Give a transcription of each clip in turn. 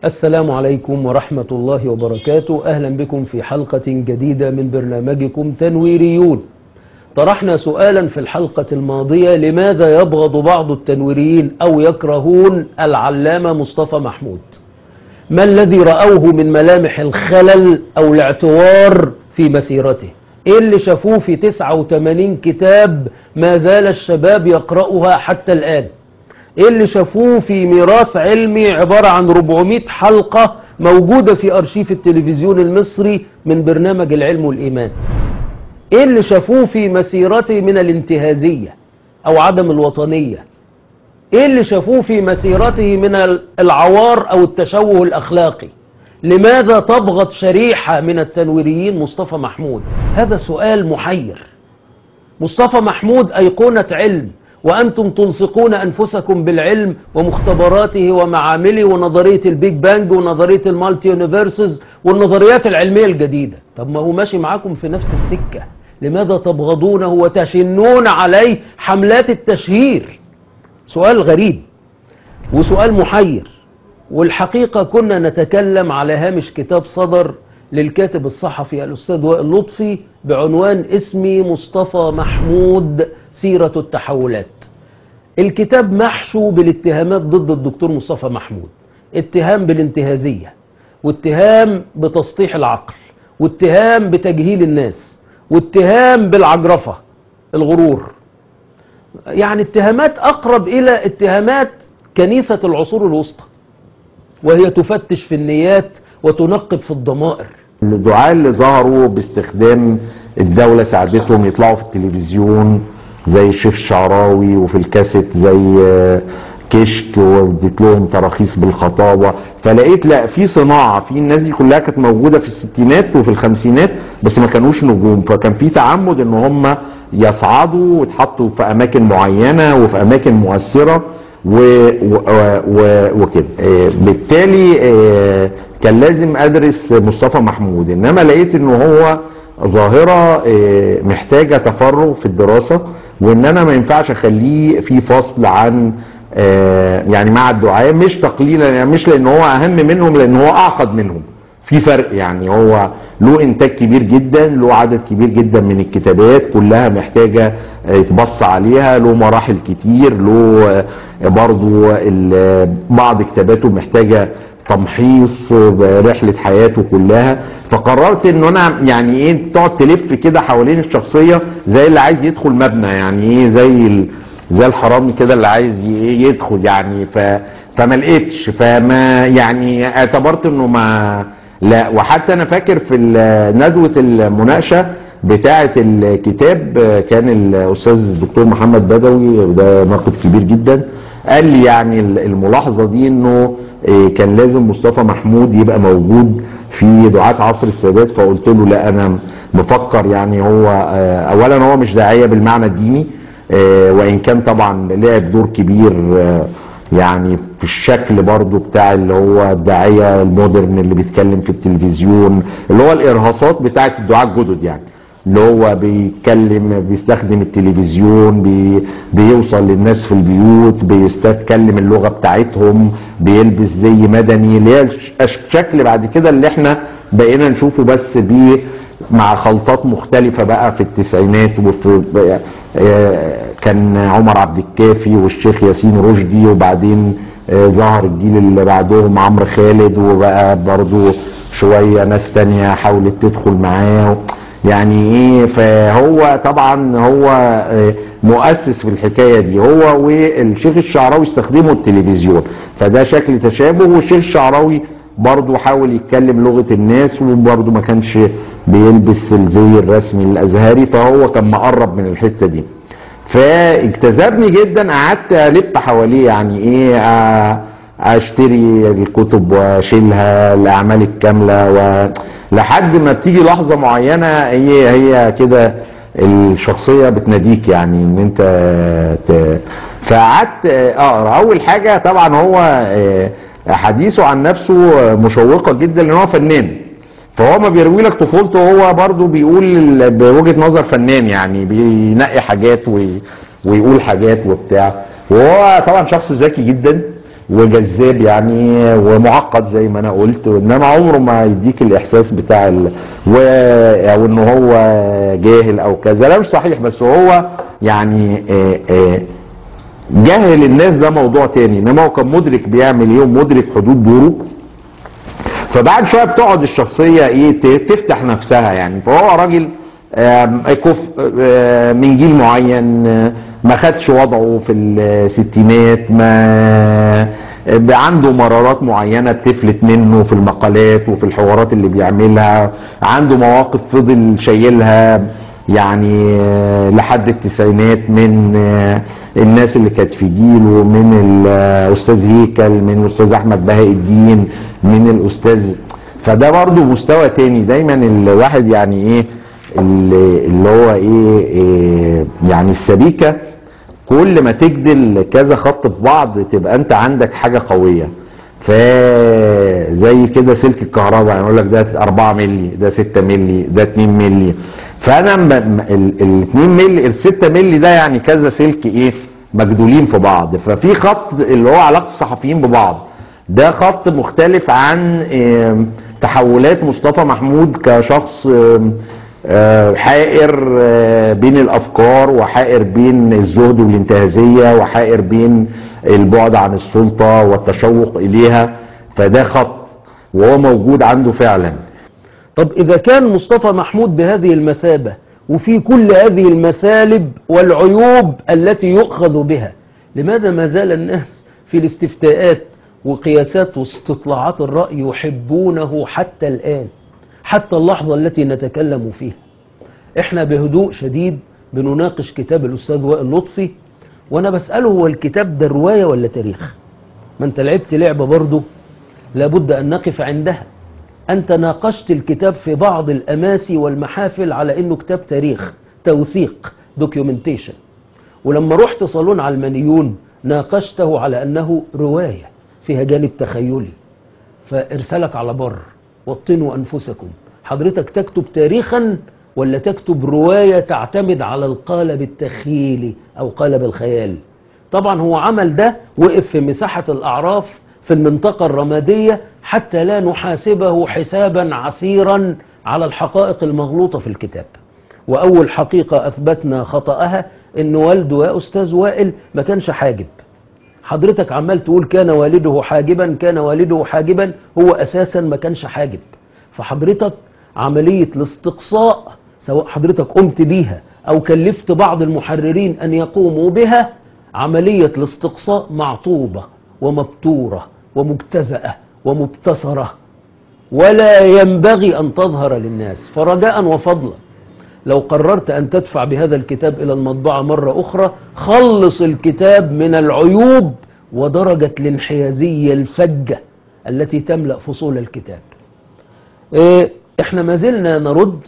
السلام عليكم ورحمة الله وبركاته. أهلا بكم في حلقة جديدة من برنامجكم تنويريون. طرحنا سؤالا في الحلقة الماضية: لماذا يبغض بعض التنويريين أو يكرهون العلامة مصطفى محمود؟ ما الذي رأوه من ملامح الخلل أو الاعتوار في مسيرته؟ إيه اللي شافوه في 89 كتاب ما زال الشباب يقرأها حتى الآن؟ إيه اللي شافوه في ميراث علمي عبارة عن 400 حلقة موجودة في أرشيف التلفزيون المصري من برنامج العلم والإيمان؟ إيه اللي شافوه في مسيرته من الانتهازية أو عدم الوطنية؟ إيه اللي شافوه في مسيرته من العوار أو التشوه الأخلاقي؟ لماذا تبغض شريحة من التنويريين مصطفى محمود؟ هذا سؤال محير. مصطفى محمود أيقونة علم، وأنتم تلصقون أنفسكم بالعلم ومختبراته ومعامله ونظرية البيج بانج ونظرية المالتي يونيفرسز والنظريات العلمية الجديدة. طب ما هو ماشي معاكم في نفس السكة، لماذا تبغضونه وتشنون عليه حملات التشهير؟ سؤال غريب وسؤال محير. والحقيقة كنا نتكلم على هامش كتاب صدر للكاتب الصحفي الأستاذ وائل لطفي بعنوان اسمي مصطفى محمود سيرة التحولات. الكتاب محشو بالاتهامات ضد الدكتور مصطفى محمود، اتهام بالانتهازية، واتهام بتسطيح العقل، واتهام بتجهيل الناس، واتهام بالعجرفة الغرور. يعني اتهامات أقرب إلى اتهامات كنيسة العصور الوسطى، وهي تفتش في النيات وتنقب في الضمائر. الدعاة اللي ظهروا باستخدام الدولة ساعدتهم يطلعوا في التلفزيون زي الشيخ الشعراوي، وفي الكاسيت زي كشك، واديت لهم تراخيص بالخطابة. فلقيت لا، في صناعة، في الناس دي كلها كانت موجودة في الستينات وفي الخمسينات بس ما كانوش نجوم، فكان في تعمد ان هم يصعدوا ويتحطوا في اماكن معينة وفي اماكن مؤثرة وكده. بالتالي كان لازم ادرس مصطفى محمود، انما لقيت انه هو ظاهرة محتاجة تفرغ في الدراسة، وان انا ما ينفعش اخليه في فصل عن يعني مع الدعاة، مش تقليلا، يعني مش لان هو اهم منهم، لان هو اعقد منهم. في فرق، يعني هو له انتاج كبير جدا، له عدد كبير جدا من الكتابات كلها محتاجة يتبص عليها، له مراحل كتير، له برضو بعض كتاباته محتاجة تمحيص برحلة حياته كلها. فقررت انه انا يعني ايه، تقعد تلف كده حوالين الشخصية زي اللي عايز يدخل مبنى، يعني ايه، زي الحرامي كده اللي عايز يدخل يعني. فما لقيتش، فما يعني اعتبرت انه ما لا. وحتى انا فاكر في ندوة المناقشة بتاعة الكتاب كان الاستاذ الدكتور محمد بدوي، وده ناقد كبير جدا، قال لي يعني الملاحظة دي انه كان لازم مصطفى محمود يبقى موجود في دعاة عصر السادات. فقلت له لا، انا بفكر يعني هو اولا هو مش داعية بالمعنى الديني، وان كان طبعا لعب دور كبير يعني في الشكل برضو بتاع اللي هو الداعية المودرن اللي بيتكلم في التلفزيون، اللي هو الارهاصات بتاعة الدعاة الجدد، يعني اللي هو بيتكلم، بيستخدم التلفزيون، بيوصل للناس في البيوت، بيستخدم اللغة بتاعتهم، بيلبس زي مدني، اللي هي الشكل بعد كده اللي احنا بقينا نشوفه بس بيه مع خلطات مختلفة بقى في التسعينات. وفي كان عمر عبد الكافي والشيخ ياسين رشدي، وبعدين ظهر الجيل اللي بعدهم عمرو خالد، وبقى برضو شوية ناس تانية حاولت تدخل معاه يعني ايه. فهو طبعا هو مؤسس في الحكاية دي، هو والشيخ الشعراوي استخدموا التلفزيون، فده شكل تشابه. والشيخ الشعراوي برضو حاول يتكلم لغة الناس، وبرضو ما كانش بيلبس الزي الرسمي الازهري، فهو كان مقرب من الحتة دي. فاجتذبني جدا، قعدت الف حواليه، يعني ايه، اشتري الكتب واشيلها الاعمال الكاملة، لحد ما بتيجي لحظة معينة هي كده الشخصية بتناديك، يعني ان انت فقعدت اقرا. اول حاجة طبعا هو حديثه عن نفسه مشوقة جدا، لان هو فنان، فهو ما بيروي لك طفولته، هو برضو بيقول بوجهة نظر فنان، يعني بينقي حاجات ويقول حاجات وبتاع. وهو طبعا شخص ذكي جدا، وجذاب يعني ومعقد زي ما انا قلت، انما عمره ما يديك الاحساس بتاع او ان هو جاهل او كذا. لا مش صحيح، بس هو يعني جاهل الناس ده موضوع تاني، انما هو كان مدرك بيعمل ايه ومدرك حدود دوره. فبعد شويه بتقعد الشخصيه ايه تفتح نفسها يعني. فهو راجل كفء من جيل معين، ما خدش وضعه في الستينات، ما عنده مرارات معينة بتفلت منه في المقالات وفي الحوارات اللي بيعملها، عنده مواقف فضل شايلها يعني لحد التسعينات من الناس اللي كانت في جيله، من الأستاذ هيكل، من الأستاذ أحمد بهاء الدين، من الأستاذ. فده برضه مستوى تاني. دايما الواحد يعني ايه اللي هو ايه يعني السبيكة كل ما تجدل كذا خط في بعض تبقى انت عندك حاجة قوية. فزي كده سلك الكهرباء يعني يقول لك ده 4 ملي، ده 6 ملي، ده 2 ملي. فانا ال 2 ملي ال 6 ملي ده يعني كذا سلك ايه مجدولين في بعض. ففي خط اللي هو علاقة الصحفيين ببعض، ده خط مختلف عن تحولات مصطفى محمود كشخص حائر بين الافكار، وحائر بين الزهد والانتهازية، وحائر بين البعد عن السلطة والتشوق اليها. فده خط وهو موجود عنده فعلا. طب إذا كان مصطفى محمود بهذه المثابة وفي كل هذه المثالب والعيوب التي يؤخذ بها، لماذا ما زال الناس في الاستفتاءات وقياسات واستطلاعات الرأي يحبونه حتى الآن، حتى اللحظة التي نتكلم فيها؟ احنا بهدوء شديد بنناقش كتاب الأستاذ وائل لطفي، وانا بسأله هو الكتاب ده رواية ولا تاريخ؟ ما انت لعبت لعبة برضه لابد ان نقف عندها. انت ناقشت الكتاب في بعض الاماسي والمحافل على انه كتاب تاريخ، توثيق، دوكيومنتيشن. ولما رحت صالون علمانيون ناقشته على انه رواية فيها جانب تخيلي. فارسلك على بر، وطنوا انفسكم، حضرتك تكتب تاريخا ولا تكتب رواية تعتمد على القالب التخيلي أو قالب الخيال؟ طبعا هو عمل ده، وقف في مساحة الأعراف في المنطقة الرمادية حتى لا نحاسبه حسابا عسيرا على الحقائق المغلوطة في الكتاب. وأول حقيقة أثبتنا خطأها إن والده يا أستاذ وائل ما كانش حاجب. حضرتك عمال تقول كان والده حاجبا، كان والده حاجبا، هو أساسا ما كانش حاجب. فحضرتك عملية الاستقصاء سواء حضرتك قمت بيها أو كلفت بعض المحررين أن يقوموا بها، عملية الاستقصاء معطوبة ومبتورة ومجتزأة ومبتسرة، ولا ينبغي أن تظهر للناس. فرجاء وفضلا لو قررت أن تدفع بهذا الكتاب إلى المطبعة مرة أخرى، خلص الكتاب من العيوب ودرجة الانحيازية الفجة التي تملأ فصول الكتاب. احنا ما زلنا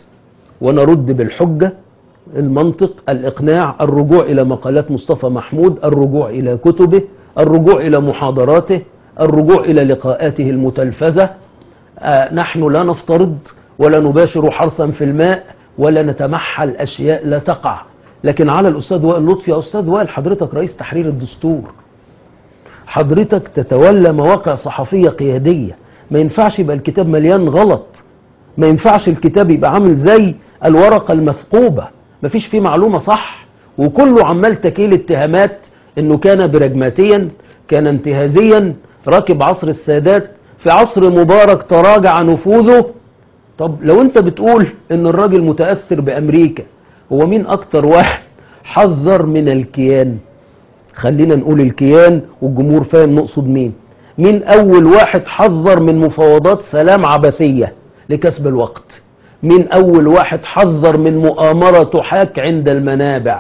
نرد بالحجة، المنطق، الإقناع، الرجوع إلى مقالات مصطفى محمود، الرجوع إلى كتبه، الرجوع إلى محاضراته، الرجوع إلى لقاءاته المتلفزة. نحن لا نفترض ولا نباشر حرثا في الماء ولا نتمحل أشياء لا تقع. لكن على الأستاذ وائل لطفي، يا أستاذ وائل حضرتك رئيس تحرير الدستور، حضرتك تتولى مواقع صحفية قيادية، ما ينفعش يبقى الكتاب مليان غلط، ما ينفعش الكتاب يبقى عامل زي الورقة المثقوبة ما فيش فيه معلومة صح، وكله عمال تكيل اتهامات انه كان برجماتيا، كان انتهازيا، راكب عصر السادات، في عصر مبارك تراجع نفوذه. طب لو انت بتقول ان الراجل متأثر بأمريكا، هو مين اكتر واحد حذر من الكيان؟ خلينا نقول الكيان والجمهور فاهم نقصد مين. مين اول واحد حذر من مفاوضات سلام عبثية لكسب الوقت؟ مين اول واحد حذر من مؤامرة تحاك عند المنابع؟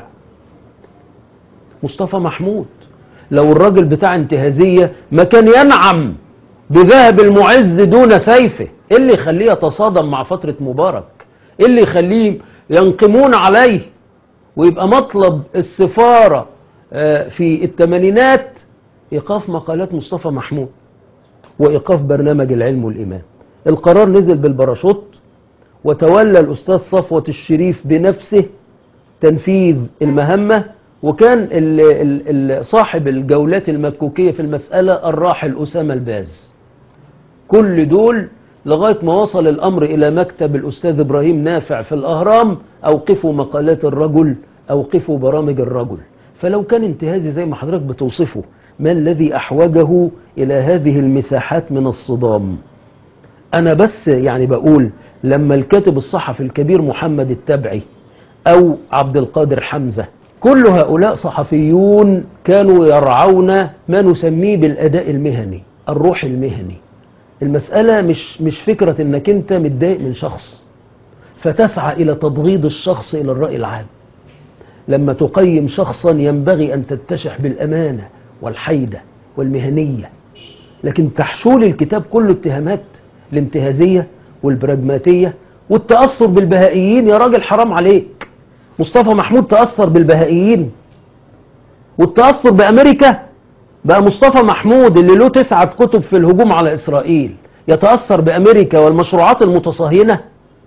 مصطفى محمود. لو الراجل بتاع انتهازية ما كان ينعم بذهب المعز دون سيفه. ايه اللي يخليه يتصادم مع فترة مبارك؟ ايه اللي يخليه ينقمون عليه ويبقى مطلب السفارة في الثمانينات ايقاف مقالات مصطفى محمود وايقاف برنامج العلم والإيمان؟ القرار نزل بالباراشوت، وتولى الأستاذ صفوت الشريف بنفسه تنفيذ المهمة، وكان صاحب الجولات المكوكية في المسألة الراحل أسامة الباز. كل دول لغاية ما وصل الأمر إلى مكتب الأستاذ إبراهيم نافع في الأهرام: أوقفوا مقالات الرجل، أوقفوا برامج الرجل. فلو كان انتهازي زي ما حضرتك بتوصفه، ما الذي أحوجه إلى هذه المساحات من الصدام؟ أنا بس يعني بقول لما الكاتب الصحفي الكبير محمد التبعي أو عبد القادر حمزة، كل هؤلاء صحفيون كانوا يرعون ما نسميه بالأداء المهني، الروح المهني. المسألة مش فكرة انك انت متضايق من شخص فتسعى الى تبغيض الشخص الى الرأي العام. لما تقيم شخصا ينبغي ان تتشح بالامانة والحيدة والمهنية، لكن تحشول الكتاب كله اتهامات الانتهازية والبراجماتية والتأثر بالبهائيين. يا راجل حرام عليك، مصطفى محمود تأثر بالبهائيين والتأثر بأمريكا. بقى مصطفى محمود اللي له 9 كتب في الهجوم على إسرائيل يتأثر بأمريكا والمشروعات المتصهينة؟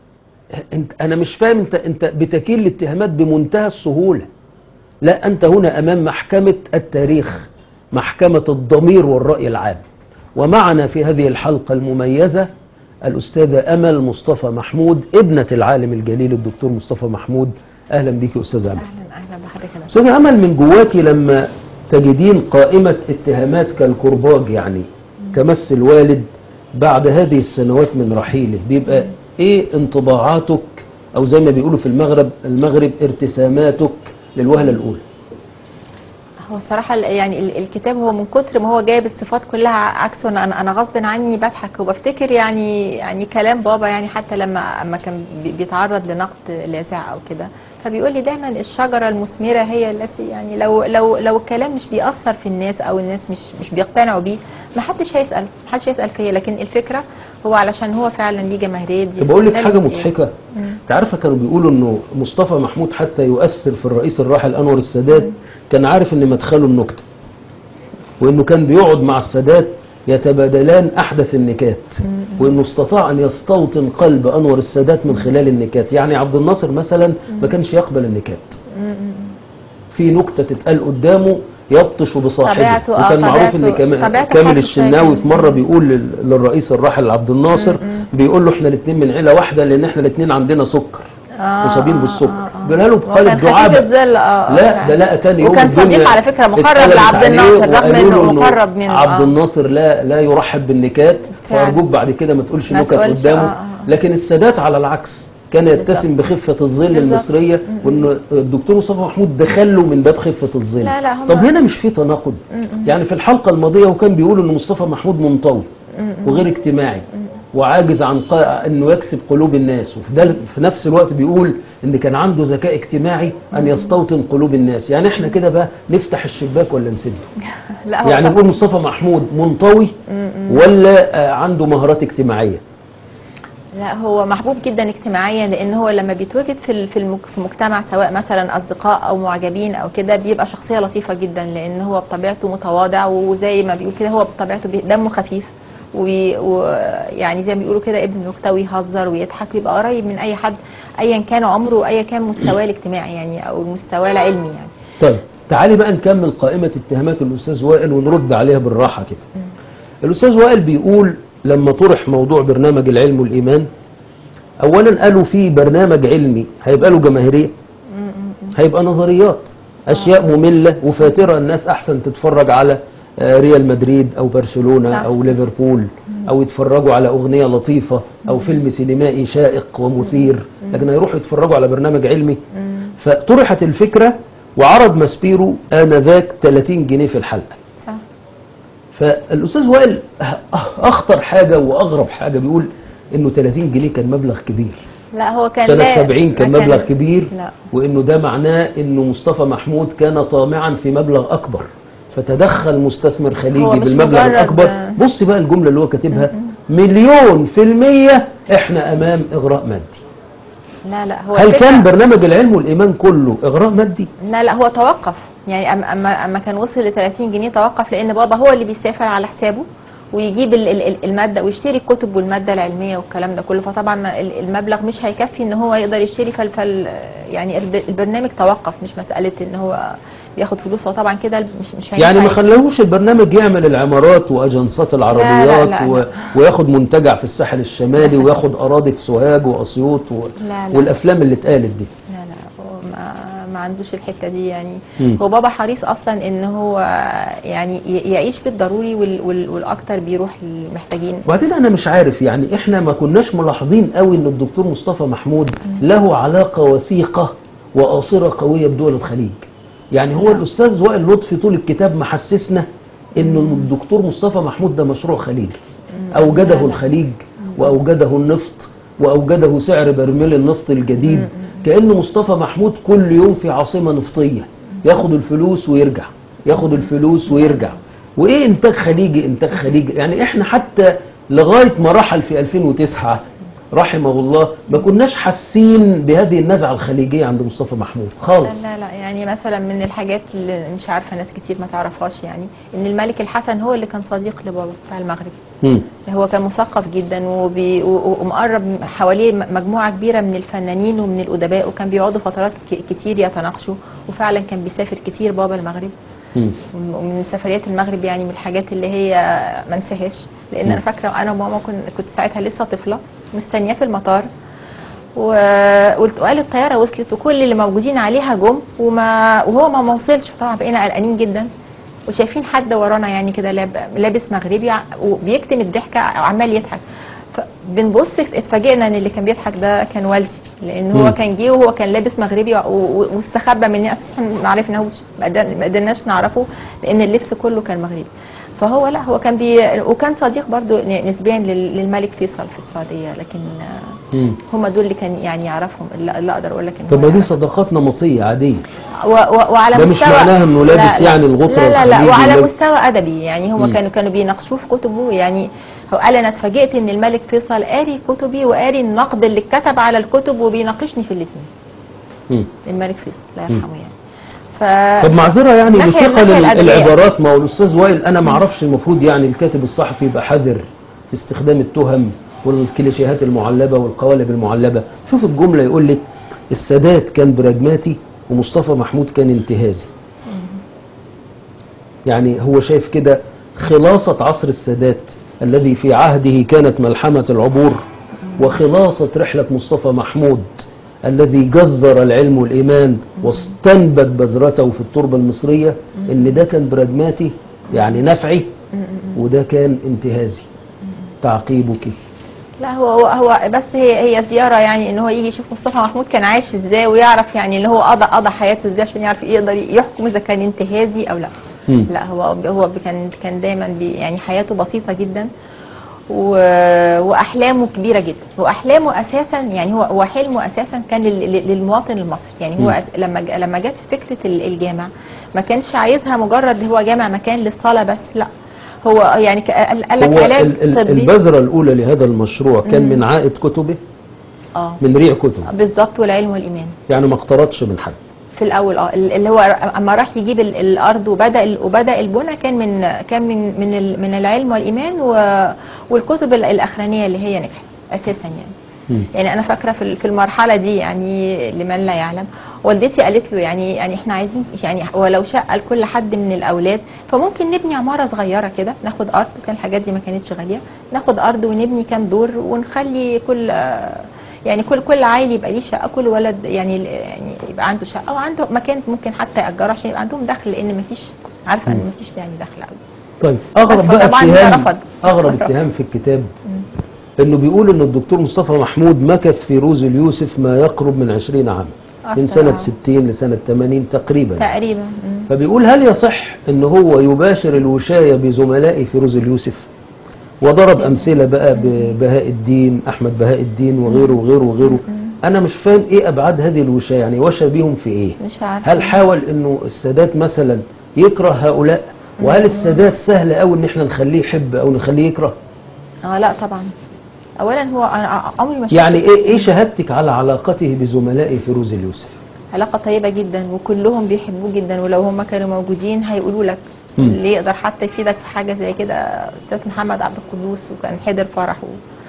أنا مش فاهم، أنت بتكيل الاتهامات بمنتهى السهولة. لا، أنت هنا أمام محكمة التاريخ، محكمة الضمير والرأي العام. ومعنا في هذه الحلقة المميزة الأستاذة أمل مصطفى محمود، ابنة العالم الجليل الدكتور مصطفى محمود. أهلا بك أستاذة أمل. أهلا بحضرتك. أستاذة أمل، من جواكي لما تجدين قائمة اتهامات كالكرباج يعني كمس الوالد بعد هذه السنوات من رحيله، بيبقى ايه انطباعاتك، او زي ما بيقولوا في المغرب ارتساماتك للوهلة الاولى؟ هو الصراحة يعني الكتاب هو من كتر ما هو جايب الصفات كلها عكسه، انا غصب عني بضحك وبفتكر يعني كلام بابا، يعني حتى لما كان بيتعرض لنقد لاذع او كده، فبيقول لي دايما الشجرة المثمرة هي التي يعني لو الكلام مش بيأثر في الناس او الناس مش بيقتنعوا بيه، ما حدش هيسأل فيا. لكن الفكرة هو علشان هو فعلا ليه جماهيرية دي. بقول لك حاجة مضحكة، انت عارفة كانوا بيقولوا انه مصطفى محمود حتى يؤثر في الرئيس الراحل انور السادات كان عارف ان مدخله النكتة، وانه كان بيقعد مع السادات يتبادلان احدث النكات، وانه استطاع ان يستوطن قلب انور السادات من خلال النكات. يعني عبد الناصر مثلا ما كانش يقبل النكات، في نكتة تتقال قدامه يبطش بصاحبه. وكان معروف ان كامل الشناوي في مرة بيقول للرئيس الراحل عبد الناصر، بيقول له احنا الاثنين من عيلة واحدة لان احنا الاثنين عندنا سكر، مصابين بالسكر. بيقولها له بقالب دعابة. لا ده لقى تاني يوم وكان صديق على فكرة مقرب لعبد الناصر رغم انه مقرب منه. عبد الناصر لا يرحب بالنكات، فارجوك بعد كده ما تقولش نكت قدامه. لكن السادات على العكس كان يتسم بخفة الظل المصرية، وان الدكتور مصطفى محمود دخله من باب خفة الظل. طب هنا مش في تناقض؟ يعني في الحلقة الماضية وكان بيقول ان مصطفى محمود منطوي وغير اجتماعي وعاجز عن انه يكسب قلوب الناس، وفي نفس الوقت بيقول ان كان عنده ذكاء اجتماعي ان يستوطن قلوب الناس. يعني احنا كده بقى نفتح الشباك ولا نسده؟ يعني نقول مصطفى محمود منطوي ولا عنده مهارات اجتماعية؟ لا، هو محبوب جدا اجتماعيا، لان هو لما بيتواجد في مجتمع سواء مثلا اصدقاء او معجبين او كده بيبقى شخصية لطيفة جدا، لان هو بطبيعته متواضع، وزي ما بيقول كده هو بطبيعته دمه خفيف، ويعني زي ما بيقولوا كده ابن نكته ويهزر ويضحك ويبقى قريب من اي حد ايا كان عمره وايا كان مستواه الاجتماعي يعني او المستوى العلمي يعني. طيب تعالي بقى نكمل قائمة اتهامات الأستاذ وائل ونرد عليها بالراحة كده. الأستاذ وائل بيقول لما طرح موضوع برنامج العلم والإيمان، أولا قالوا في برنامج علمي هيبقى له جماهيرية، هيبقى نظريات، أشياء مملة وفاترة، الناس أحسن تتفرج على ريال مدريد أو برشلونة أو ليفربول، أو يتفرجوا على أغنية لطيفة أو فيلم سينمائي شائق ومثير، لكن هيروحوا يتفرجوا على برنامج علمي. فطرحت الفكرة وعرض ماسبيرو آنذاك 30 جنيه في الحلقة. فالأستاذ وائل أخطر حاجة وأغرب حاجة بيقول إنه 30 جنيه كان مبلغ كبير. لا، هو كان سنة 70 كان مبلغ كبير. لا. وإنه ده معناه إنه مصطفى محمود كان طامعا في مبلغ أكبر، فتدخل مستثمر خليجي بالمبلغ الأكبر. بص بقى الجملة اللي هو كاتبها: 100% إحنا أمام إغراء مادي. لا هو هل كان برنامج العلم والإيمان كله إغراء مادي؟ لا هو توقف، يعني أما كان وصل ل 30 جنيه توقف، لأن بابا هو اللي بيسافر على حسابه ويجيب الماده ويشتري الكتب والماده العلميه والكلام ده كله. فطبعا المبلغ مش هيكفي ان هو يقدر يشتري. يعني البرنامج توقف، مش مساله ان هو بياخد فلوس. هو طبعا كده مش هينفع. يعني ما خلوش البرنامج يعمل العمارات واجنسات العربيات لا. وياخد منتجع في الساحل الشمالي وياخد اراضي في سوهاج واسيوط لا. والافلام اللي اتقالت دي. لا هو ما عندوش الحته دي يعني. هو بابا حريص اصلا ان هو يعني يعيش بالضروري والاكتر بيروح للمحتاجين. وبعدين انا مش عارف، يعني احنا ما كناش ملاحظين قوي ان الدكتور مصطفى محمود له علاقه وثيقه وقاصره قويه بدول الخليج. يعني هو الاستاذ وائل لطفي طول الكتاب محسسنا ان الدكتور مصطفى محمود ده مشروع خليجي اوجده الخليج واوجده النفط واوجده سعر برميل النفط الجديد. كأن مصطفى محمود كل يوم في عاصمة نفطية ياخد الفلوس ويرجع، ياخد الفلوس ويرجع. وايه انتاج خليجي، انتاج خليجي. يعني احنا حتى لغاية ما رحل في 2009 رحمه الله ما كناش حاسين بهذه النزعة الخليجية عند مصطفى محمود خالص. لا يعني مثلا من الحاجات اللي مش عارفة ناس كتير ما تعرفهاش، يعني ان الملك الحسن هو اللي كان صديق لبابا بتاع المغرب. هو كان مثقف جدا ومقرب حواليه مجموعة كبيرة من الفنانين ومن الأدباء، وكان بيقعدوا فترات كتير يتناقشوا، وفعلا كان بيسافر كتير بابا المغرب. ومن سفريات المغرب يعني من الحاجات اللي هي ما انساهاش، لان انا فاكره انا وماما كنت ساعتها لسه طفله مستنياه في المطار، وقال الطياره وصلت وكل اللي موجودين عليها جم وهو ما وصلش. طبعا بقينا قلقانين جدا وشايفين حد ورانا يعني كده لابس مغربي وبيكتم الضحكه وعمال يضحك. بنبص اتفاجئنا ان اللي كان بيضحك ده كان والدي، لان هو كان جه وهو كان لابس مغربي واستخبى مني. اصلا ما عرفناهوش، ما قدرناش نعرفه لان اللبس كله كان مغربي. فهو لا هو كان وكان صديق برضو نسبيا للملك فيصل في السعوديه، لكن هم دول اللي كان يعني يعرفهم اللي اقدر اقول لك. طب ما دي صداقات نمطيه عاديه، وعلى ده مستوى مش معناها انه لابس يعني الغطره لا وعلى مستوى ادبي يعني. هم كانوا بيناقشوه في كتبه يعني. هو قال انا اتفاجئت ان الملك فيصل قاري كتبي وقاري النقد اللي اتكتب على الكتب وبيناقشني في الاثنين. الملك فيصل الله يرحمه يعني. طب معذره يعني بثقل العبارات. ما هو الاستاذ وائل انا ما اعرفش، المفروض يعني الكاتب الصحفي يبقى حذر في استخدام التهم والكليشيهات المعلبه والقوالب المعلبه. شوف الجمله يقول لك السادات كان براجماتي ومصطفى محمود كان انتهازي. يعني هو شايف كده خلاصة عصر السادات الذي في عهده كانت ملحمة العبور، وخلاصة رحلة مصطفى محمود الذي جذر العلم والإيمان واستنبت بذرته في التربة المصرية، ان ده كان براجماتي يعني نفعي وده كان انتهازي. تعقيبك؟ لا هو بس هي زيارة يعني ان هو يجي يشوف مصطفى محمود كان عايش ازاي ويعرف يعني اللي هو قضى حياته ازاي عشان يعرف يقدر يحكم اذا كان انتهازي او لا. لا هو كان دايما يعني حياته بسيطة جدا واحلامه كبيرة جدا. واحلامه اساسا يعني هو حلمه اساسا كان للمواطن المصري. يعني هو لما جت فكرة الجامع ما كانش عايزها مجرد هو جامع مكان للصلاة بس، لا هو يعني قال لك علاج طبي. البذرة الأولى لهذا المشروع كان من عائد كتبه، من ريع كتبه بالظبط، والعلم والإيمان. يعني ما اقترضش من حد في الأول. اللي هو أما راح يجيب الأرض وبدأ البنى كان من العلم والإيمان والكتب الأخرانية اللي هي نجحت أساسا يعني. يعني انا فاكره في المرحله دي يعني لمن لا يعلم والدتي قالت له يعني احنا عايزين يعني ولو شقه لكل حد من الاولاد فممكن نبني عماره صغيره كده، ناخد ارض، كان الحاجات دي ما كانتش غاليه، ناخد ارض ونبني كام دور ونخلي كل عائل يبقى ليه شقه، كل ولد يعني يبقى عنده شقه وعنده مكان ممكن حتى ياجره عشان يبقى عندهم دخل، لان ما فيش عارفه ان ما فيش يعني دخل قوي. طيب اغرب اتهام في الكتاب انه بيقول ان الدكتور مصطفى محمود مكث في روز اليوسف ما يقرب من 20 عام، من سنة 60 لسنة 80 تقريبا. فبيقول هل يصح ان هو يباشر الوشاية بزملائه في روز اليوسف؟ وضرب امثلة بقى ببهاء الدين، احمد بهاء الدين وغيره وغيره وغيره. انا مش فاهم ايه ابعاد هذه الوشاية، يعني وشى بيهم في ايه؟ مش عارفة. هل حاول انه السادات مثلا يكره هؤلاء؟ وهل السادات سهل قوي ان احنا نخليه يحب او نخليه يكره؟ لا طبعا. اولا هو انا عمري ما يعني ايه شهادتك على علاقته بزملائه في روز اليوسف؟ علاقة طيبة جدا وكلهم بيحبوه جدا، ولو هم كانوا موجودين هيقولوا لك اللي يقدر حتى يفيدك في حاجة زي كده أستاذ محمد عبد القدوس، وكان حضر فرحه.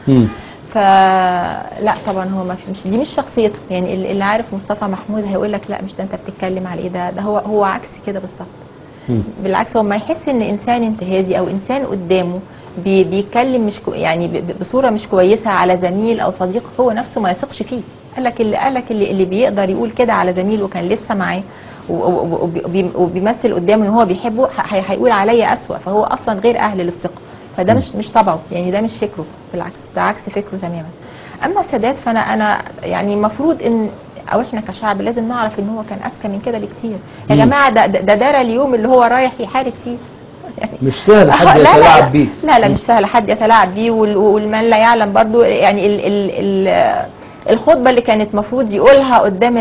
فلا طبعا هو ما مش دي مش شخصيته، يعني اللي عارف مصطفى محمود هيقول لك لا مش ده انت بتتكلم على ايه، ده هو عكس كده بالظبط. بالعكس هو ما يحس ان انسان انتهازي او انسان قدامه بيتكلم مش يعني بصوره مش كويسه على زميل او صديق، هو نفسه ما يثقش فيه. قالك اللي بيقدر يقول كده على زميل وكان لسه معاه وبيمثل قدامه ان هو بيحبه، هيقول عليا اسوأ، فهو اصلا غير اهل للثقه. فده مش طبعه، يعني ده مش فكره، بالعكس ده عكس فكره تماما. اما السادات فانا يعني المفروض ان او احنا كشعب لازم نعرف ان هو كان اذكى من كده بكتير. يا جماعه ده درى اليوم اللي هو رايح يحارب فيه، يعني مش سهل حد يتلاعب بيه. لا مش سهل حد يتلاعب بيه، والمن لا يعلم برضو يعني الخطبه اللي كانت مفروض يقولها قدام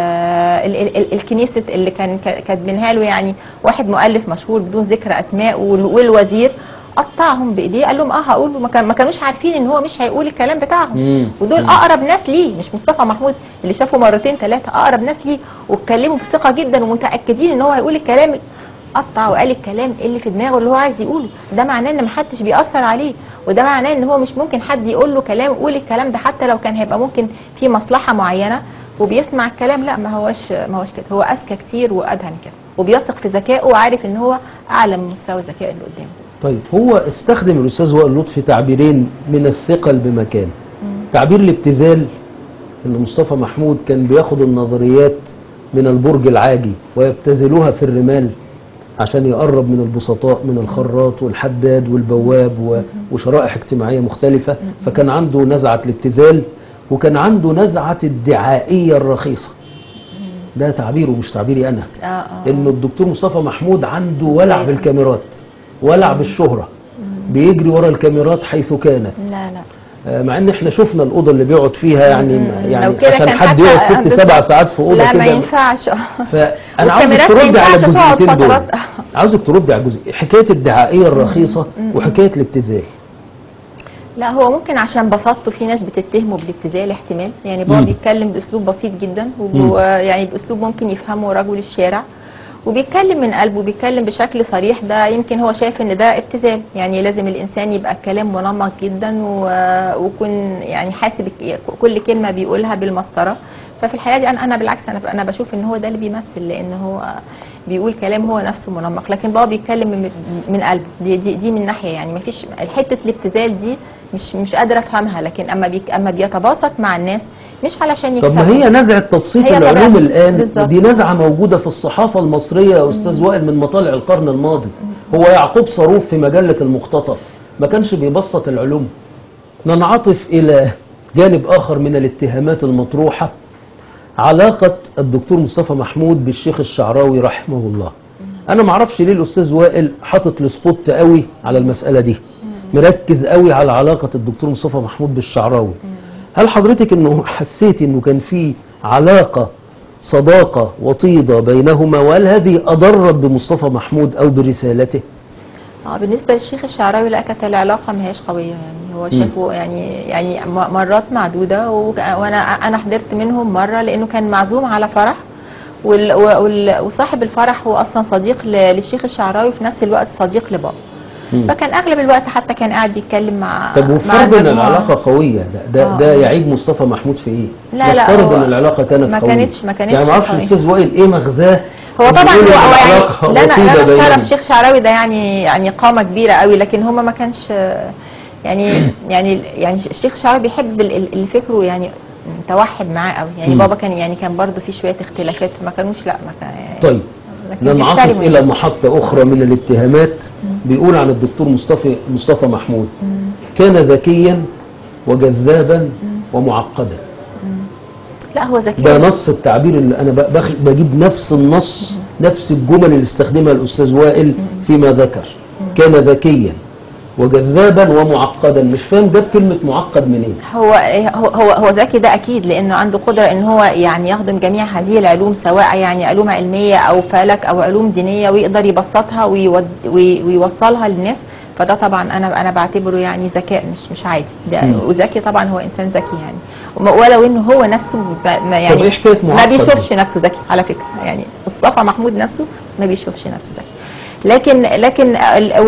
الكنيسه اللي كان كاتبينها له، يعني واحد مؤلف مشهور بدون ذكر اسماء، والوزير قطعهم بايديه قال لهم هقول، ما كانوش عارفين ان هو مش هيقول الكلام بتاعهم. ودول اقرب ناس ليه، مش مصطفى محمود اللي شافه مرتين ثلاثه، اقرب ناس ليه واتكلموا بثقه جدا ومتاكدين ان هو هيقول الكلام، قطع وقال الكلام اللي في دماغه اللي هو عايز يقوله. ده معناه ان محدش بيأثر عليه، وده معناه ان هو مش ممكن حد يقول له كلام قول الكلام ده، حتى لو كان هيبقى ممكن في مصلحه معينه وبيسمع الكلام. لا ما هوش كده، هو اذكى كتير وادهى من كده، وبيثق في ذكائه وعارف ان هو اعلى من مستوى الذكاء اللي قدامه. طيب هو استخدم الاستاذ وائل لطفي تعبيرين من الثقل بمكان. تعبير الابتذال، ان مصطفى محمود كان بياخد النظريات من البرج العاجي ويبتذلوها في الرمال عشان يقرب من البسطاء، من الخراط والحداد والبواب وشرائح اجتماعية مختلفة. فكان عنده نزعة الابتذال، وكان عنده نزعة الدعائية الرخيصة. ده تعبيره مش تعبيري أنا. إنه الدكتور مصطفى محمود عنده ولع بالكاميرات، ولع بالشهرة، بيجري ورا الكاميرات حيث كانت. لا مع ان احنا شفنا الاوضه اللي بيقعد فيها، يعني عشان حد يقعد 6-7 ساعات في اوضه كده لا ما ينفعش. فانا عاوزك ترد على الجزئيتين دول، عاوزك ترد على حكايه الدعائيه الرخيصه وحكايه الابتذال. لا هو ممكن عشان بساطته في ناس بتتهمه بالابتذال احتمال، يعني هو بيتكلم باسلوب بسيط جدا، ويعني باسلوب ممكن يفهمه رجل الشارع، وبيتكلم من قلبه، بيتكلم بشكل صريح. ده يمكن هو شايف ان ده ابتذال، يعني لازم الانسان يبقى الكلام منمق جدا ويكون يعني حاسب كل كلمه بيقولها بالمسطره. ففي الحقيقه دي انا بالعكس انا بشوف ان هو ده اللي بيمثل، لان هو بيقول كلام هو نفسه منمق، لكن بابا بيتكلم من قلبه. دي من ناحيه، يعني ما فيش حته الابتذال دي مش قادره افهمها، لكن اما بيتباسط مع الناس مش علشان يكسب. طب ما هي نزعة تبسيط العلوم الآن بالزبط. دي نزعة موجودة في الصحافة المصرية يا أستاذ وائل من مطالع القرن الماضي. هو يعقوب صاروف في مجلة المقتطف ما كانش بيبسط العلوم. ننعطف إلى جانب آخر من الاتهامات المطروحة، علاقة الدكتور مصطفى محمود بالشيخ الشعراوي رحمه الله. أنا معرفش ليه الأستاذ وائل حاطط السبوت قوي على المسألة دي، مركز قوي على علاقة الدكتور مصطفى محمود بالشعراوي. هل حضرتك انه حسيت انه كان في علاقة صداقة وطيدة بينهما، وهل هذه اضرت بمصطفى محمود او برسالته؟ بالنسبة للشيخ الشعراوي لا، كانت العلاقة ما هيش قوية، يعني هو شافه يعني مرات معدودة، وانا حضرت منهم مرة لانه كان معزوم على فرح، وصاحب الفرح هو اصلا صديق للشيخ الشعراوي وفي نفس الوقت صديق لبابا. فكان اغلب الوقت حتى كان قاعد بيتكلم مع طب وفرض ان العلاقه قويه، ده يعيب مصطفى محمود في ايه؟ لا نفترض ان العلاقه كانت ما قويه، كانتش يعني ما اعرفش الاستاذ وائل ايه مغزاه. هو طبعا هو يعني لا شرف الشيخ شعراوي ده يعني قامه كبيره قوي، لكن هما ما كانش يعني الشيخ شعراوي بيحب اللي فكره يعني متوحد معاه قوي، يعني بابا كان برضه في شويه اختلافات، فما كانوش لا ما كان يعني. طيب ننعطف الى محطة اخرى من الاتهامات. بيقول عن الدكتور مصطفى محمود كان ذكيا وجذابا ومعقدا. لا هو ذكي، ده نص التعبير اللي انا بجيب نفس النص، نفس الجمل اللي استخدمها الاستاذ وائل فيما ذكر. كان ذكيا وجذابا ومعقدا. مش فاهم جاب كلمة معقد منين؟ هو ذكي ده اكيد، لانه عنده قدرة ان هو يعني يخدم جميع هذه العلوم، سواء يعني علوم علمية او فلك او علوم دينية، ويقدر يبسطها ويوصلها للناس. فده طبعا انا بعتبره يعني ذكاء مش عادي ده. وذكي طبعا هو انسان ذكي يعني. ولو انه هو نفسه يعني طب ايه حكايه ما معقد؟ بيشوفش نفسه ذكي على فكره، يعني مصطفى محمود نفسه ما بيشوفش نفسه ذكي، لكن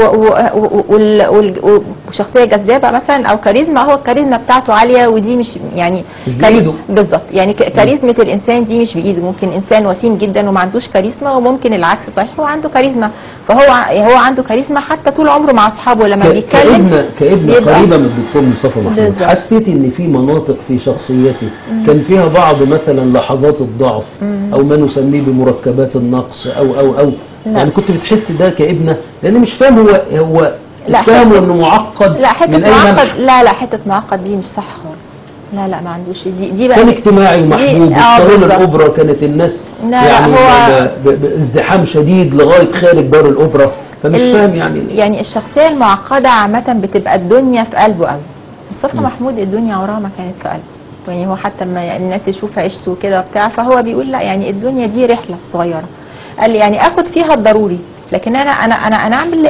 وشخصيه جذابه مثلا او كاريزما، هو الكاريزما بتاعته عاليه، ودي مش يعني مش بايده. بالظبط، يعني كاريزما الانسان دي مش بايده. ممكن انسان وسيم جدا وما عندوش كاريزما، وممكن العكس صحيح هو عنده كاريزما. فهو عنده كاريزما حتى طول عمره مع اصحابه لما بيتكلم كابنه قريبه من الدكتور مصطفى محمود. بالظبط. حسيت ان في مناطق في شخصيته كان فيها بعض مثلا لحظات الضعف او ما نسميه بمركبات النقص او لا. يعني كنت بتحس ده كابنه؟ لان مش فاهم هو لا، فاهم انه معقد. لا حته من أي معقد، منح؟ لا حته معقد دي مش صح خالص. لا ما عندوش دي بقى كان اجتماعي ومحبوب، وصالون بالظبط. الاوبرا كانت الناس لا يعني هو بازدحام شديد لغايه خارج دار الاوبرا، فمش فاهم يعني الشخصيه المعقده عامه بتبقى الدنيا في قلبه قوي. مصطفى محمود الدنيا عمرها ما كانت في قلبه، يعني هو حتى لما الناس يشوف عيشته كده وبتاع، فهو بيقول لا، يعني الدنيا دي رحله صغيره، قال لي يعني اخد فيها الضروري، لكن انا اعمل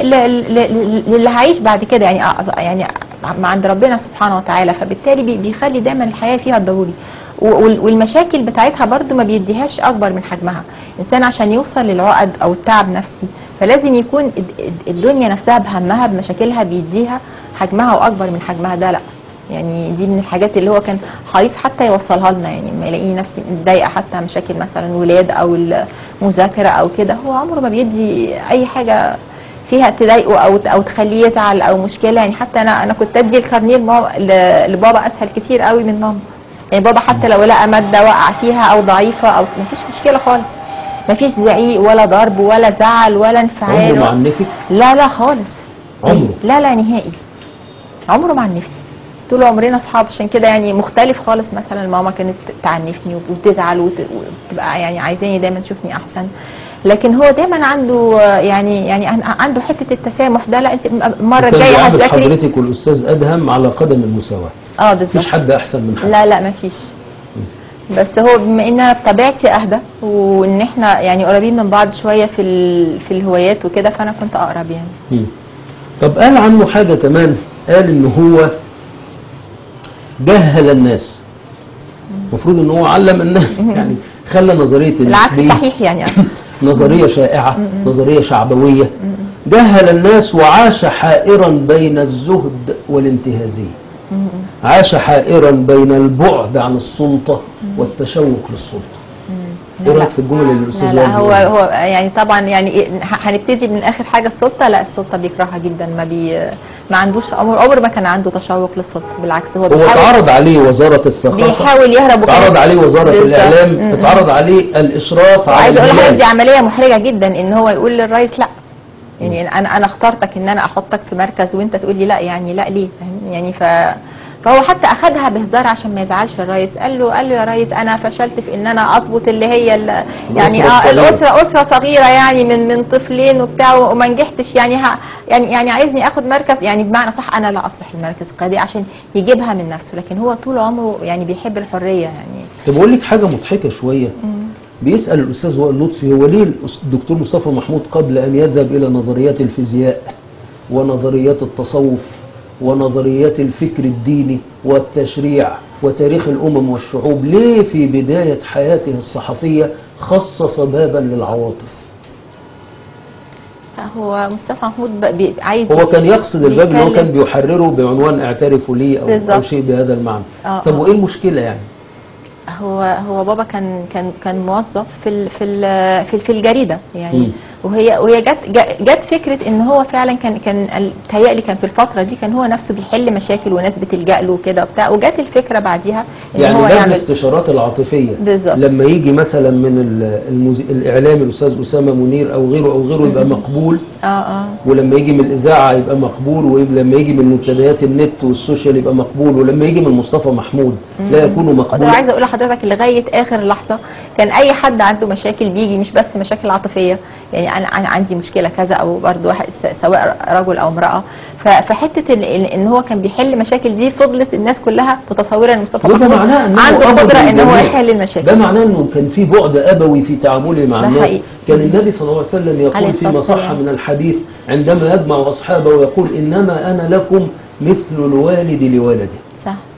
اللي هعيش بعد كده، يعني مع عند ربنا سبحانه وتعالى. فبالتالي بيخلي دايما الحياه فيها الضروري، والمشاكل بتاعتها برضو ما بيديهاش اكبر من حجمها. الانسان عشان يوصل للعقد او التعب نفسي فلازم يكون الدنيا نفسها بهمها بمشاكلها بيديها حجمها واكبر من حجمها. ده لا، يعني دي من الحاجات اللي هو كان حريص حتى يوصلها لنا. يعني لما يلاقيني نفسي متضايقه حتى مشاكل مثلا ولاد او المذاكره او كده، هو عمره ما بيدي اي حاجه فيها تضايقه او تخليه يزعل او مشكله. يعني حتى انا كنت ادي الكارنيه لبابا اسهل كتير قوي من ماما. يعني بابا حتى لو لقى ماده وقع فيها او ضعيفه او مفيش مشكله خالص، مفيش زعيق ولا ضرب ولا زعل ولا انفعال. عمره ما عنفك؟ لا خالص، عمره؟ لا نهائي، عمره ما عنفني. طول عمرنا اصحاب، عشان كده يعني مختلف خالص. مثلا ماما كانت تعنفني وتزعل وتبقى يعني عايزاني دايما تشوفني احسن، لكن هو دايما عنده يعني عنده حته التسامح ده. لا انت المره الجايه هتذاكري. حضرتك والاستاذ ادهم على قدم المساواه. بالظبط، مفيش حد احسن من حد. لا مفيش. بس هو بما ان انا بطبيعتي اهدى، وان احنا يعني قريبين من بعض شويه في الهوايات وكده، فانا كنت اقرب يعني. طب قال عنه حاجه كمان، قال ان هو جهل الناس. المفروض ان هو علم الناس، يعني خلى نظريه العكس صحيح يعني نظريه شائعه، نظريه شعبويه. جهل الناس وعاش حائرا بين الزهد والانتهازيه. عاش حائرا بين البعد عن السلطه والتشوق للسلطه. ايه رايك في الجمله اللي الاستاذ لا هو يعني طبعا يعني هنبتدي من اخر حاجه السلطه. لا السلطه بيكرهها جدا، ما عندوش عمر ما كان عنده تشوق للسلطه، بالعكس هو اتعرض عليه وزاره الثقافه، بيحاول يهرب، اتعرض عليه وزاره الاعلام، اتعرض عليه الاشراف على عايز اقول لحضرتك دي عمليه محرجه جدا ان هو يقول للرئيس لا، يعني انا اخترتك ان انا احطك في مركز وانت تقول لي لا، يعني لا ليه؟ يعني فهو حتى اخدها بهزار عشان ما يزعلش الرئيس. قال له يا ريس انا فشلت في ان انا اضبط اللي هي يعني الاسره صغيره، يعني من طفلين وبتاع، وما نجحتش، يعني عايزني اخد مركز، يعني بمعنى صح انا لا اصلح المركز القيادي، عشان يجيبها من نفسه. لكن هو طول عمره يعني بيحب الحريه يعني. طب اقول لك حاجه مضحكه شويه. بيسال الاستاذ وائل لطفي هو ليه الدكتور مصطفى محمود قبل ان يذهب الى نظريات الفيزياء ونظريات التصوف ونظريات الفكر الديني والتشريع وتاريخ الأمم والشعوب، ليه في بداية حياته الصحفية خصص بابا للعواطف؟ هو مصطفى محمود عايز، هو كان يقصد الباب اللي هو كان بيحرره بعنوان اعترفوا لي أو شيء بهذا المعنى. طب وإيه المشكلة يعني؟ هو بابا كان موظف في الجريده يعني. وهي جت فكره ان هو فعلا كان تهيألي كان في الفتره دي كان هو نفسه بيحل مشاكل وناس بتلجأ له وكده وبتاع، وجت الفكره بعديها ان يعني هو يعمل الاستشارات العاطفيه. بالظبط. لما يجي مثلا من الاعلامي الاستاذ اسامه منير او غيره يبقى مقبول. ولما يجي من الاذاعه يبقى مقبول، ولما يجي من منتديات النت والسوشيال يبقى مقبول، ولما يجي من مصطفى محمود لا يكون مقبول. انا عايزه اقول لحضرتك لغايه اخر لحظه كان اي حد عنده مشاكل بيجي، مش بس مشاكل عاطفيه، يعني انا عندي مشكله كذا، او برضه واحد سواء رجل او امراه، فحته ان هو كان بيحل مشاكل دي فضلت الناس كلها متصوره ان مصطفى محمود عنده قدره ان هو يحل المشاكل. ده معناه انه كان في بعد ابوي في تعامله مع الناس. كان النبي صلى الله عليه وسلم يقول فيما صح من الحديث عندما يجمع اصحابه ويقول انما انا لكم مثل الوالد لولده. صح.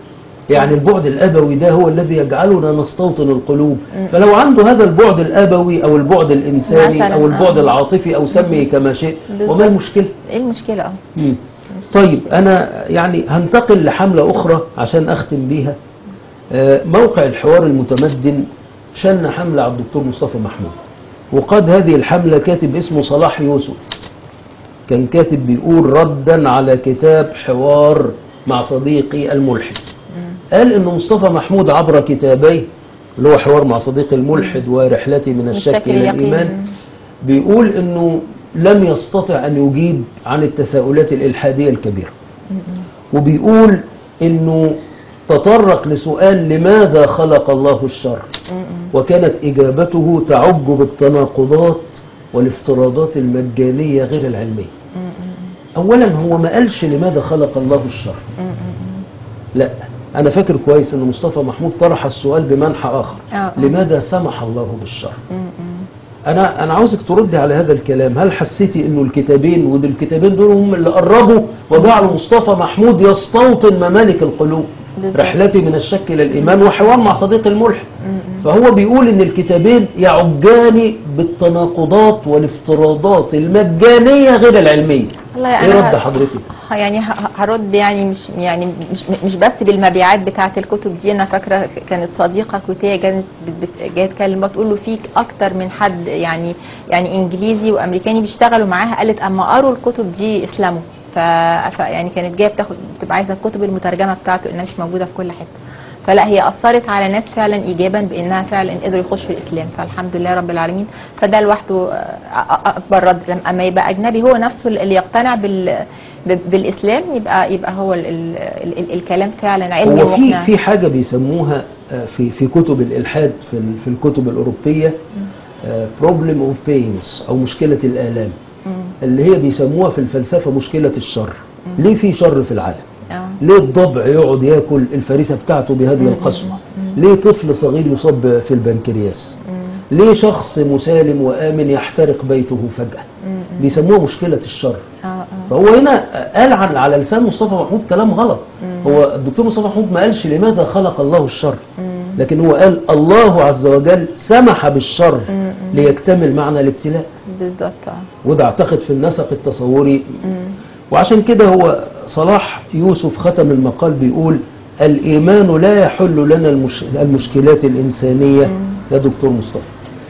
يعني البعد الأبوي ده هو الذي يجعلنا نستوطن القلوب. فلو عنده هذا البعد الأبوي أو البعد الإنساني مثلاً، أو البعد العاطفي أو سمي كما شئت، بالظبط. وما المشكلة؟ ايه المشكله؟ طيب أنا يعني هنتقل لحملة أخرى عشان أختم بيها. موقع الحوار المتمدن شن حملة على الدكتور مصطفى محمود، وقد هذه الحملة كاتب اسمه صلاح يوسف، كان كاتب بيقول ردا على كتاب حوار مع صديقي الملحد. قال إن مصطفى محمود عبر كتابيه اللي هو حوار مع صديقي الملحد ورحلتي من الشك إلى الإيمان، بيقول إنه لم يستطع أن يجيب عن التساؤلات الإلحادية الكبيرة، وبيقول إنه تطرق لسؤال لماذا خلق الله الشر، وكانت إجابته تعج بالتناقضات والافتراضات المجانية غير العلمية. أولا هو ما قالش لماذا خلق الله الشر، لا، أنا فاكر كويس أن مصطفى محمود طرح السؤال بمنحى آخر، لماذا سمح الله بالشر. أنا عاوزك تردي على هذا الكلام. هل حسيتي أنه الكتابين الكتابين دول هم اللي قربوا وجعلوا مصطفى محمود يستوطن ممالك القلوب؟ رحلتي من الشك إلى الإيمان وحوار مع صديقي الملحد. فهو بيقول ان الكتابين يعجان بالتناقضات والافتراضات المجانية غير العلمية. ايه رد حضرتك؟ يعني هرد يعني مش بس بالمبيعات بتاعه الكتب دي. انا فاكره كانت صديقه كويتيه جايه تكلم بتقول له فيك اكتر من حد يعني انجليزي وامريكاني بيشتغلوا معاها، قالت اما قروا الكتب دي اسلموا. يعني كانت جايه بتبقى عايزه الكتب المترجمه بتاعته انها مش موجوده في كل حته. فلا، هي اثرت على ناس فعلا ايجابا بانها فعلا قدروا يخشوا الاسلام، فالحمد لله رب العالمين. فده لوحده اكبر رد. اما يبقى اجنبي هو نفسه اللي يقتنع بالاسلام، يبقى هو الكلام فعلا علمي ومقنع. في حاجه بيسموها في كتب الالحاد في الكتب الاوروبيه problem of pains او مشكله الالام، اللي هي بيسموها في الفلسفه مشكله الشر. ليه في شر في العالم؟ ليه الضبع يقعد ياكل الفريسه بتاعته بهذه القسوه؟ ليه طفل صغير يصاب في البنكرياس؟ ليه شخص مسالم وآمن يحترق بيته فجأة؟ بيسموها مشكلة الشر. فهو هنا قال على لسان مصطفى محمود كلام غلط. هو الدكتور مصطفى محمود ما قالش لماذا خلق الله الشر، لكن هو قال الله عز وجل سمح بالشر ليكتمل معنى الابتلاء. بالظبط. وده اعتقد في النسق التصوري. وعشان كده هو صلاح يوسف ختم المقال بيقول الإيمان لا يحل لنا المشكلات الإنسانية يا دكتور مصطفى.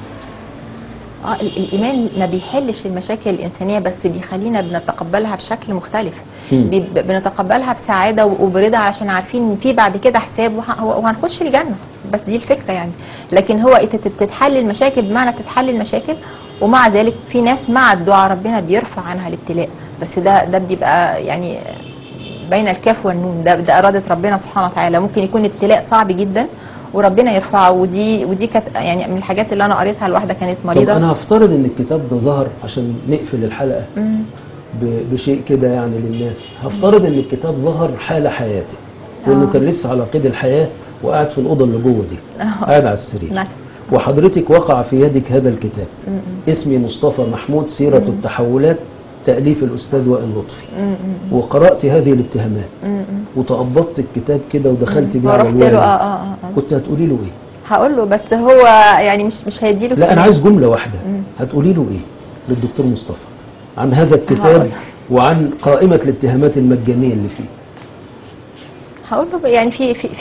الإيمان ما بيحلش المشاكل الإنسانية، بس بيخلينا بنتقبلها بشكل مختلف. بنتقبلها بسعادة وبرضا، عشان عارفين ان في بعد كده حساب وهنخش الجنة. بس دي الفكرة يعني. لكن هو تتحل المشاكل بمعنى تتحل المشاكل، ومع ذلك في ناس مع الدعاء ربنا بيرفع عنها الابتلاء. بس ده بيبقى يعني بين الكاف والنون. ده إرادة ربنا سبحانه وتعالى. ممكن يكون ابتلاء صعب جدا وربنا يرفعه. ودي كانت يعني من الحاجات اللي انا قريتها لواحده كانت مريضه. طب انا هفترض ان الكتاب ده ظهر عشان نقفل الحلقه بشيء كده يعني للناس. هفترض ان الكتاب ظهر حال حياته، وانه كان لسه على قيد الحياه وقاعد في الاوضه اللي جوه دي، قاعد على السرير، وحضرتك وقع في يدك هذا الكتاب. اسمي مصطفى محمود، سيره التحولات، تأليف الأستاذ وائل لطفي. وقرأت هذه الاتهامات وتقبضت الكتاب كده ودخلت بيه على الوالد. كنت هتقولي له ايه؟ هقول له، بس هو يعني مش هيديله. لا، أنا عايز جملة واحدة. هتقولي له ايه للدكتور مصطفى عن هذا الكتاب وعن قائمة الاتهامات المجانية اللي فيه؟ هقول له يعني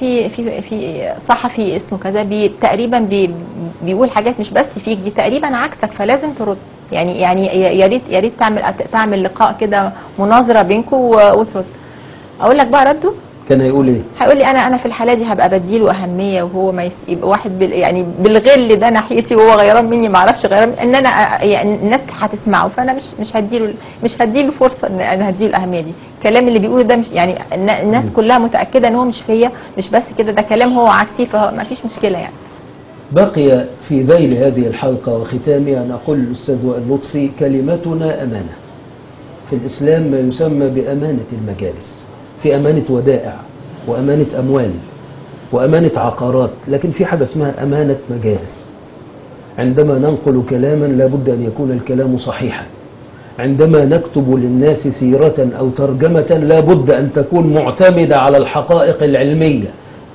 في صحفي اسمه كذا تقريبا بيقول حاجات مش بس فيك، دي تقريبا عكسك، فلازم ترد. يعني يا ريت تعمل لقاء كده، مناظره بينكم وترد. اقول لك بقى رده كان هيقول ايه؟ هيقول لي انا في الحاله دي هبقى بديله اهميه، وهو ما يبقى واحد يعني بالغل ده ناحيتي، وهو غيران مني، ما اعرفش غيران ان انا يعني الناس هتسمعه، فانا مش هديله فرصه ان انا هديله الاهميه دي. الكلام اللي بيقوله ده مش يعني الناس كلها متاكده ان هو مش فيا، مش بس كده، ده كلام هو عكسي، فما فيش مشكله يعني. بقي في ذيل هذه الحلقة وختامها أن أقول للأستاذ وائل لطفي كلمتنا أمانة. في الإسلام ما يسمى بأمانة المجالس، في أمانة ودائع وأمانة أموال وأمانة عقارات، لكن في حاجة اسمها أمانة مجالس. عندما ننقل كلاما لابد أن يكون الكلام صحيحا. عندما نكتب للناس سيرة أو ترجمة لابد أن تكون معتمدة على الحقائق العلمية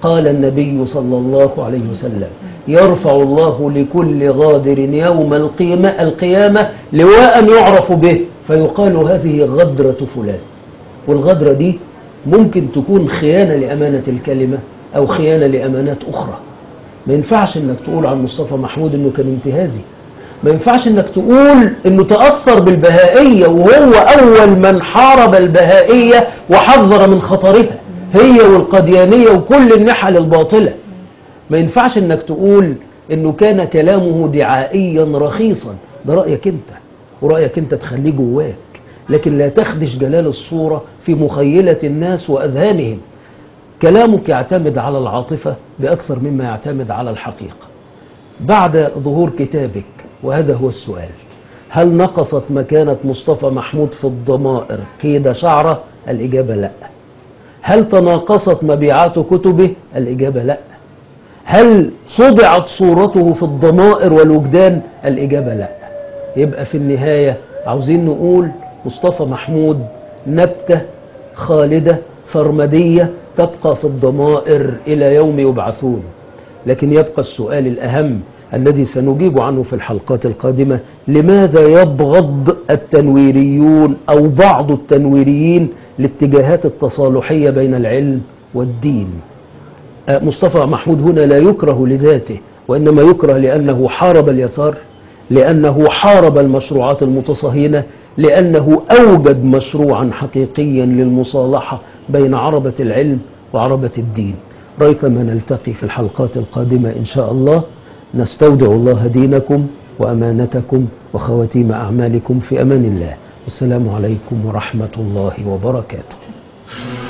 قال النبي صلى الله عليه وسلم: يرفع الله لكل غادر يوم القيامة لواء يعرف به فيقال هذه غدرة فلان. والغدرة دي ممكن تكون خيانة لأمانة الكلمة أو خيانة لأمانات أخرى. ما ينفعش انك تقول عن مصطفى محمود انه كان انتهازي، ما ينفعش انك تقول انه تأثر بالبهائية وهو اول من حارب البهائية وحذر من خطرها، هي والقديانية وكل النحل الباطلة. ما ينفعش انك تقول انه كان كلامه دعائيا رخيصا، ده رأيك انت ورأيك انت تخليه جواك، لكن لا تخدش جلال الصورة في مخيلة الناس وأذهانهم. كلامك يعتمد على العاطفة بأكثر مما يعتمد على الحقيقة. بعد ظهور كتابك، وهذا هو السؤال، هل نقصت مكانة مصطفى محمود في الضمائر قيد شعره؟ الإجابة لا. هل تناقصت مبيعات كتبه؟ الإجابة لا. هل صدعت صورته في الضمائر والوجدان؟ الإجابة لا. يبقى في النهاية عاوزين نقول مصطفى محمود نبتة خالدة سرمدية تبقى في الضمائر إلى يوم يبعثون. لكن يبقى السؤال الأهم الذي سنجيب عنه في الحلقات القادمة: لماذا يبغض التنويريون أو بعض التنويريين الاتجاهات التصالحية بين العلم والدين؟ مصطفى محمود هنا لا يكره لذاته، وإنما يكره لأنه حارب اليسار، لأنه حارب المشروعات المتصهينة، لأنه أوجد مشروعا حقيقيا للمصالحة بين عربة العلم وعربة الدين. ريثما نلتقي في الحلقات القادمة إن شاء الله. نستودع الله دينكم وأمانتكم وخواتيم أعمالكم في أمان الله. والسلام عليكم ورحمة الله وبركاته.